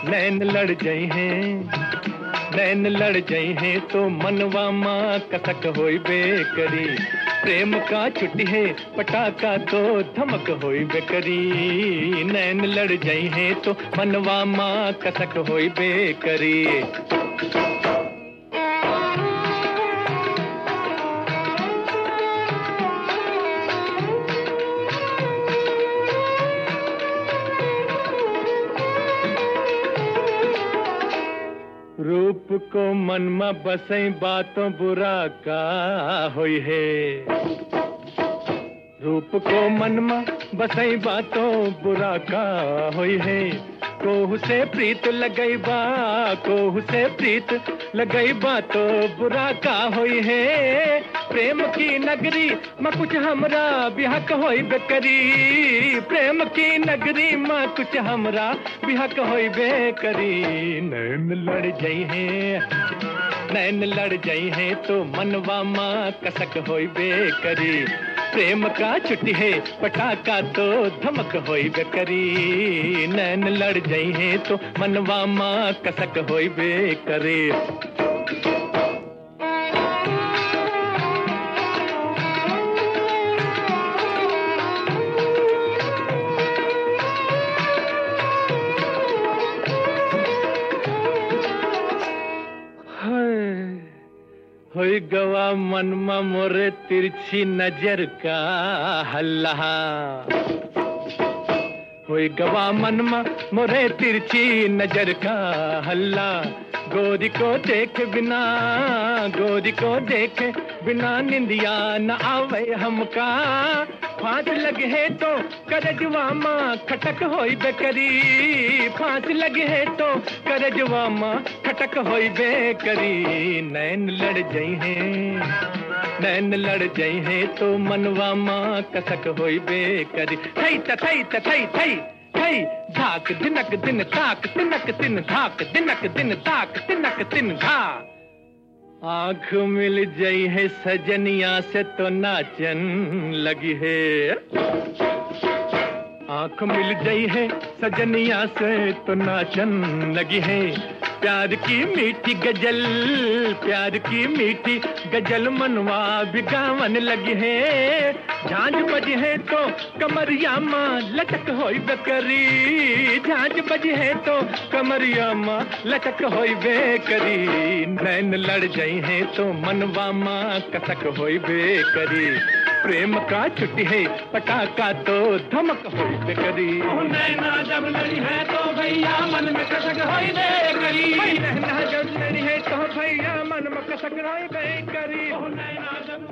नैन लड़ जाई हैं, नैन लड़ जाई हैं तो मनवा माँ कसक होई बेकरी। प्रेम का छुट्टी है पटाखा तो धमक होई बेकरी। नैन लड़ जाई हैं तो मनवा माँ कसक होई बेकरी। रूप को मन में बसई बातों बुरा का होई है। रूप को मन में बसई बातों बुरा का होई है। कोहू से प्रीत लगई बा, कोहू से प्रीत लगई बा तो बुरा का होई है। प्रेम की नगरी में कुछ हमरा बिहक होई बेकरी। प्रेम की नगरी में कुछ हमरा बिहक होई बेकरी। नैन लड़ जाई हैं, नैन लड़ जाई हैं तो मनवा माँ कसक होई बेकरी। प्रेम का छुट्टी है पटाखा तो धमक होई बेकरी। नैन लड़ जाई हैं तो मनवा माँ कसक होई बेकरी। होई गवा मन में मोरे तिरछी नजर का हल्ला। होई गवा मन में मोरे तिरछी नजर का हल्ला। गोरी को देख बिना, गोरी को देख बिना निंदिया न आवे हमका। फांस लगे है तो करजवा माँ खटक होई बेकरी। फांस लगे है तो करजवा माँ खटक होई बेकरी। नैन लड़ जाई हैं, नैन लड़ जाई हैं तो मनवा माँ कसक होई बेकरी। थई थई थई थई थई धाक दिनक दिन ताक तिनक दिन धाक दिनक दिन ताक तिनक दिन धा। आँख मिल जाई है सजनिया से तो नाचन लगी है। आँख मिल जाई है सजनिया से तो नाचन लगी है। प्यार की मीठी गजल, प्यार की मीठी गजल मनवा बिगावन लगी है। झांझ बजी है तो कमरिया माँ लटक होई बेकरी। झांझ बजी है तो कमरिया माँ लटक होई बेकरी। नैन लड़ जाई है तो मनवा माँ कसक होई बेकरी। प्रेम का छुट्टी है पटाखा तो धमक होई बेकरी। नैना जब लड़ी है तो भैया मन में कसक होई बेकरी। नैना जब लड़ी है तो भैया मन में कसक होई बेकरी। नैना जब